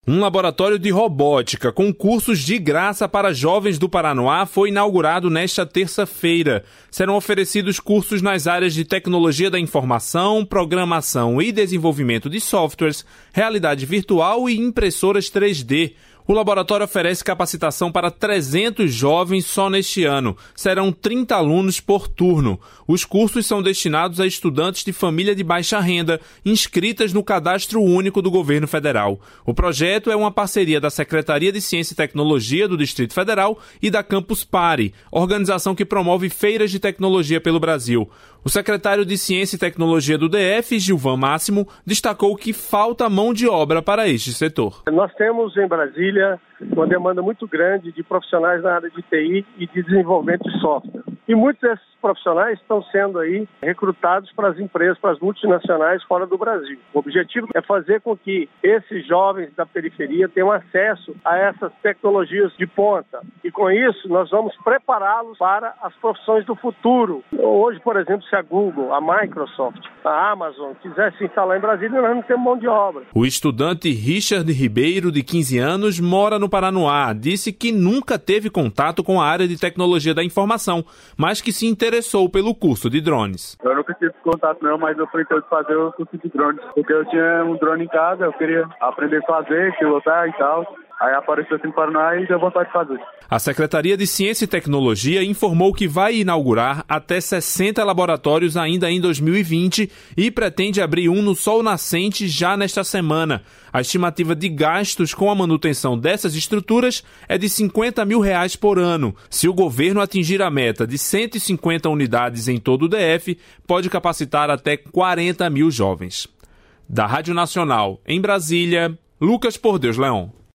Um laboratório de robótica com cursos de graça para jovens do Paranoá foi inaugurado nesta terça-feira. Serão oferecidos cursos nas áreas de tecnologia da informação, programação e desenvolvimento de softwares, realidade virtual e impressoras 3D. O laboratório oferece capacitação para 300 jovens só neste ano. Serão 30 alunos por turno. Os cursos são destinados a estudantes de família de baixa renda, inscritas no Cadastro Único do Governo Federal. O projeto é uma parceria da Secretaria de Ciência e Tecnologia do Distrito Federal e da Campus Party, organização que promove feiras de tecnologia pelo Brasil. O secretário de Ciência e Tecnologia do DF, Gilvan Máximo, destacou que falta mão de obra para este setor. Nós temos em Brasília uma demanda muito grande de profissionais na área de TI e de desenvolvimento de software. E muitos desses profissionais estão sendo aí recrutados para as empresas, para as multinacionais fora do Brasil. O objetivo é fazer com que esses jovens da periferia tenham acesso a essas tecnologias de ponta. E com isso, nós vamos prepará-los para as profissões do futuro. Hoje, por exemplo, se a Google, a Microsoft, a Amazon quiser se instalar em Brasília, nós não temos mão de obra. O estudante Richard Ribeiro, de 15 anos, mora no Paranoá. Disse que nunca teve contato com a área de tecnologia da informação, mas que se interessou pelo curso de drones. Eu nunca tive contato não, mas eu fui de fazer o curso de drones, porque eu tinha um drone em casa, eu queria aprender a fazer, pilotar e tal. Aí apareceu assim para nós e deu vontade de fazer. A Secretaria de Ciência e Tecnologia informou que vai inaugurar até 60 laboratórios ainda em 2020 e pretende abrir um no Sol Nascente já nesta semana. A estimativa de gastos com a manutenção dessas estruturas é de R$50 mil por ano. Se o governo atingir a meta de 150 unidades em todo o DF, pode capacitar até 40 mil jovens. Da Rádio Nacional, em Brasília, Lucas Por Deus Leão.